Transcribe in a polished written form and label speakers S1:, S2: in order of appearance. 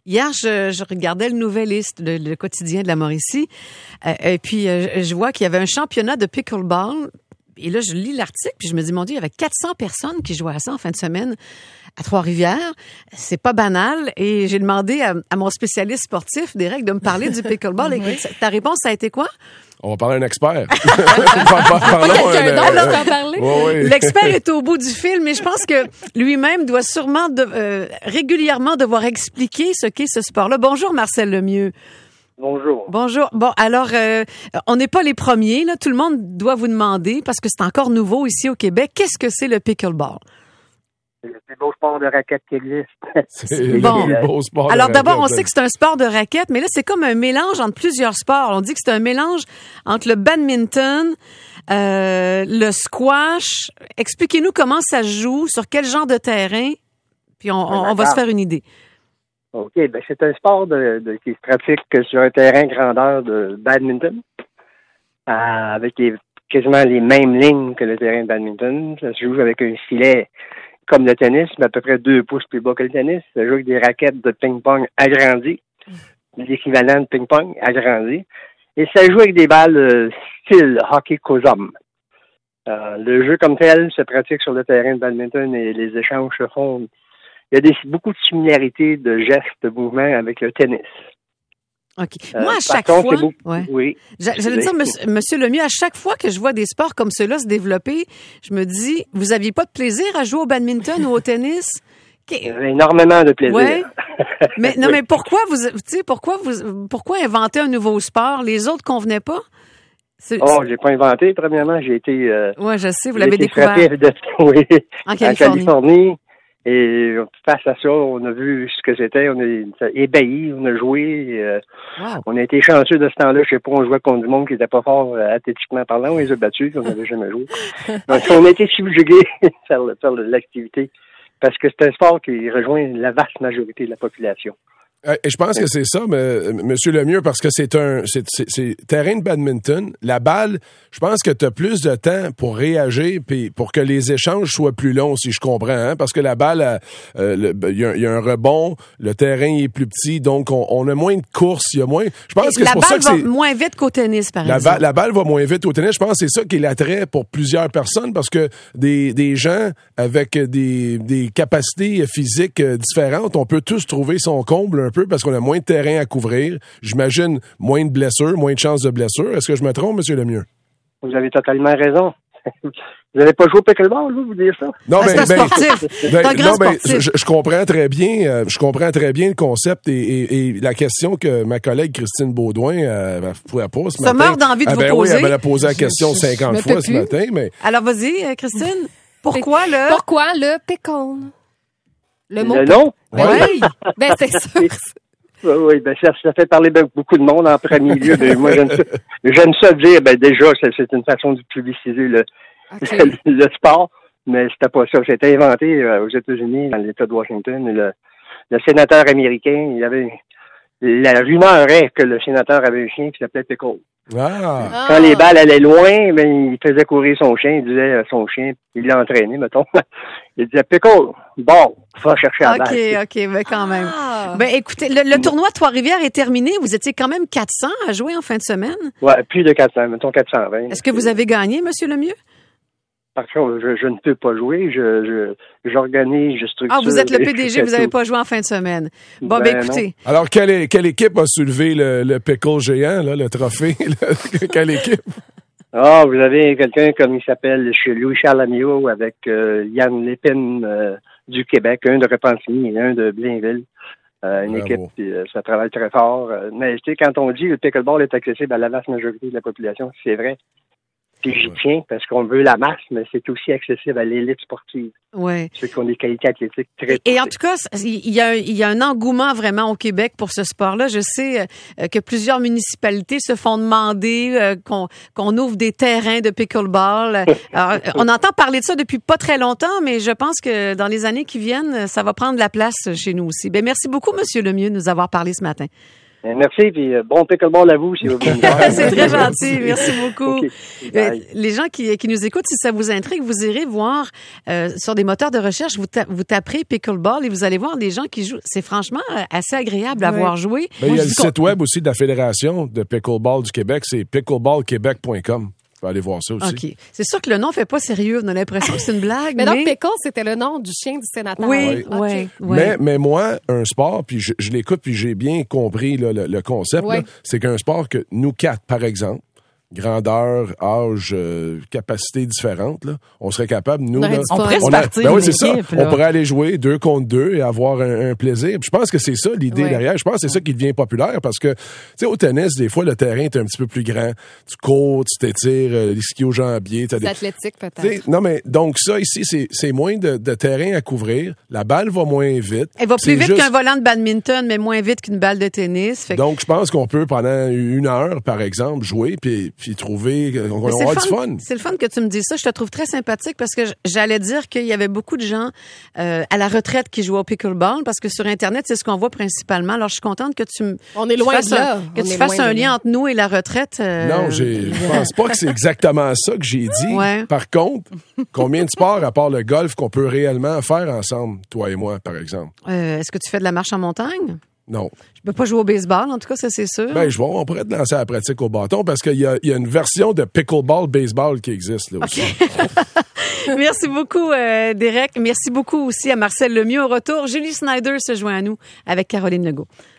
S1: Hier, je regardais le Nouvelliste, le quotidien de la Mauricie, et puis je vois qu'il y avait un championnat de pickleball. Et là, je lis l'article, puis je me dis, mon Dieu, il y avait 400 personnes qui jouaient à ça en fin de semaine à Trois-Rivières. C'est pas banal. Et j'ai demandé à mon spécialiste sportif, Derek, de me parler du pickleball. Et ta réponse, ça a été quoi?
S2: On va parler à un expert.
S1: L'expert est au bout du fil, mais je pense que lui-même doit sûrement régulièrement devoir expliquer ce qu'est ce sport-là. Bonjour, Marcel Lemieux.
S3: Bonjour.
S1: Bonjour. Bon, alors, on n'est pas les premiers, là. Tout le monde doit vous demander, parce que c'est encore nouveau ici au Québec, qu'est-ce que c'est le pickleball?
S3: C'est le plus beau sport de raquette qui existe.
S2: C'est le plus beau sport
S1: alors,
S2: de
S1: d'abord, on
S2: raquette.
S1: sait que c'est un sport de raquette, mais là, c'est comme un mélange entre plusieurs sports. On dit que c'est un mélange entre le badminton, le squash. Expliquez-nous comment ça se joue, sur quel genre de terrain, puis on va se faire une idée.
S3: OK, ben c'est un sport qui se pratique sur un terrain grandeur de badminton, avec quasiment les mêmes lignes que le terrain de badminton. Ça se joue avec un filet comme le tennis, mais à peu près 2 pouces plus bas que le tennis. Ça se joue avec des raquettes de ping-pong agrandies, l'équivalent de ping-pong agrandi. Et ça joue avec des balles style hockey Kozom. Le jeu comme tel se pratique sur le terrain de badminton et les échanges se font. Il y a beaucoup de similarités de gestes, de mouvements avec le tennis.
S1: OK. Moi, à chaque fois...
S3: Oui.
S1: J'allais dire, monsieur Lemieux, à chaque fois que je vois des sports comme ceux-là se développer, je me dis, vous aviez pas de plaisir à jouer au badminton ou au tennis?
S3: J'avais énormément de plaisir.
S1: Ouais. Mais non, mais pourquoi pourquoi inventer un nouveau sport? Les autres convenaient pas?
S3: J'ai pas inventé, premièrement. J'ai été...
S1: Oui, je sais, vous l'avez découvert. En
S3: Californie. Et face à ça, on a vu ce que c'était. On est ébahis, on a joué. On a été chanceux de ce temps-là. Je sais pas, on jouait contre du monde qui n'était pas fort athlétiquement parlant. On les a battus, on n'avait jamais joué. Donc, on a été subjugués faire l'activité parce que c'est un sport qui rejoint la vaste majorité de la population.
S2: Et je pense que c'est ça, mais, monsieur Lemieux, parce que c'est terrain de badminton. La balle, je pense que tu as plus de temps pour réagir puis pour que les échanges soient plus longs, si je comprends. Hein? Parce que la balle, il y a un rebond, le terrain est plus petit, donc on a moins de courses, il y a moins... Je pense que c'est pour ça que
S1: la balle va moins vite qu'au tennis, par exemple.
S2: La balle va moins vite au tennis. Je pense que c'est ça qui est l'attrait pour plusieurs personnes, parce que des gens avec des capacités physiques différentes, on peut tous trouver son comble un peu parce qu'on a moins de terrain à couvrir. J'imagine moins de blessures, moins de chances de blessures. Est-ce que je me trompe, M. Lemieux?
S3: Vous avez totalement raison. Vous n'avez pas joué au pickleball, vous dire ça?
S2: Non,
S1: c'est un sportif. C'est un grand sportif.
S2: Je comprends très bien. Je comprends très bien le concept et la question que ma collègue Christine Baudouin pose ce matin.
S1: Ça meurt d'envie de vous poser.
S2: Oui, elle m'a posé la question 50 fois ce matin. Mais...
S1: Alors, vas-y, Christine. Pourquoi le
S4: pickle?
S3: Le nom?
S1: Oui.
S4: Ben, c'est sûr.
S3: Oui, ça fait parler beaucoup de monde en premier lieu. Moi, j'aime ça dire, déjà, c'est une façon de publiciser le sport, mais c'était pas ça. C'était inventé aux États-Unis, dans l'État de Washington. Et le sénateur américain, la rumeur est que le sénateur avait un chien qui s'appelait Pickle. Quand les balles allaient loin, il faisait courir son chien, il disait à son chien, il l'a entraîné, mettons. Il disait, Pickle, bon, va chercher la balle.
S1: OK, mais quand même. Écoutez, le tournoi de Trois-Rivières est terminé. Vous étiez quand même 400 à jouer en fin de semaine.
S3: Ouais, plus de 400, mettons 420.
S1: Est-ce que vous avez gagné, M. Lemieux?
S3: Par contre, je ne peux pas jouer. J'organise, je structure.
S1: Vous êtes le PDG, vous n'avez pas joué en fin de semaine. Bon, écoutez.
S2: Non. Alors, quelle équipe a soulevé le pickle géant, là, le trophée? Quelle équipe?
S3: Vous avez quelqu'un comme il s'appelle chez Louis-Charles Amiot avec Yann Lépine du Québec, un de Repentigny et un de Blainville. Une équipe, ça travaille très fort. Mais tu sais, quand on dit que le pickleball est accessible à la vaste majorité de la population, c'est vrai. Puis j'y tiens parce qu'on veut la masse, mais c'est aussi accessible à l'élite sportive.
S1: Oui.
S3: Ceux qui ont des qualités athlétiques très
S1: Et en tout cas, il y a un engouement vraiment au Québec pour ce sport-là. Je sais que plusieurs municipalités se font demander qu'on ouvre des terrains de pickleball. Alors, on entend parler de ça depuis pas très longtemps, mais je pense que dans les années qui viennent, ça va prendre la place chez nous aussi. Merci beaucoup, M. Lemieux, de nous avoir parlé ce matin.
S3: Merci, puis bon pickleball à vous, si vous voulez.
S1: C'est très gentil, merci beaucoup.
S3: Okay.
S1: Les gens qui nous écoutent, si ça vous intrigue, vous irez voir sur des moteurs de recherche, vous taperez pickleball et vous allez voir des gens qui jouent. C'est franchement assez agréable à voir jouer.
S2: Ben, il y a le site web aussi de la Fédération de pickleball du Québec, c'est pickleballquebec.com. Tu peux aller voir ça aussi.
S1: OK. C'est sûr que le nom fait pas sérieux. On a l'impression que c'est une blague.
S4: Mais donc, Pickle, c'était le nom du chien du sénateur.
S1: Oui,
S4: Okay.
S1: oui.
S2: Mais moi, un sport, puis je l'écoute, puis j'ai bien compris là, le concept, là, c'est qu'un sport que nous quatre, par exemple, grandeur, âge, capacité différentes, là, on serait capable, nous... Là,
S1: on pourrait se partir
S2: ben oui,
S1: une
S2: c'est ça.
S1: équipe, là.
S2: On pourrait aller jouer 2 contre 2 et avoir un plaisir. Puis je pense que c'est ça l'idée derrière. Je pense que c'est ça qui devient populaire parce que, tu sais, au tennis, des fois, le terrain est un petit peu plus grand. Tu cours, tu t'étires, les skis aux jambiers.
S4: C'est athlétique, peut-être.
S2: Non, mais donc ça, ici, c'est moins de terrain à couvrir. La balle va moins vite.
S1: Elle va plus vite qu'un volant de badminton, mais moins vite qu'une balle de tennis. Fait que...
S2: Donc, je pense qu'on peut, pendant 1 heure, par exemple, jouer puis trouver... On va avoir du fun.
S1: C'est le fun que tu me dises ça. Je te trouve très sympathique parce que j'allais dire qu'il y avait beaucoup de gens à la retraite qui jouaient au pickleball parce que sur Internet, c'est ce qu'on voit principalement. Alors, je suis contente que tu fasses un lien entre nous et la retraite.
S2: Non, je pense pas que c'est exactement ça que j'ai dit.
S1: Ouais.
S2: Par contre, combien de sports, à part le golf, qu'on peut réellement faire ensemble, toi et moi, par exemple?
S1: Est-ce que tu fais de la marche en montagne?
S2: Non.
S1: Je peux pas jouer au baseball, en tout cas, ça, c'est sûr.
S2: Ben, on pourrait te lancer à la pratique au bâton parce qu'il y a une version de pickleball baseball qui existe, là aussi.
S1: Okay. Merci beaucoup, Derek. Merci beaucoup aussi à Marcel Lemieux. Au retour, Julie Snyder se joint à nous avec Caroline Legault.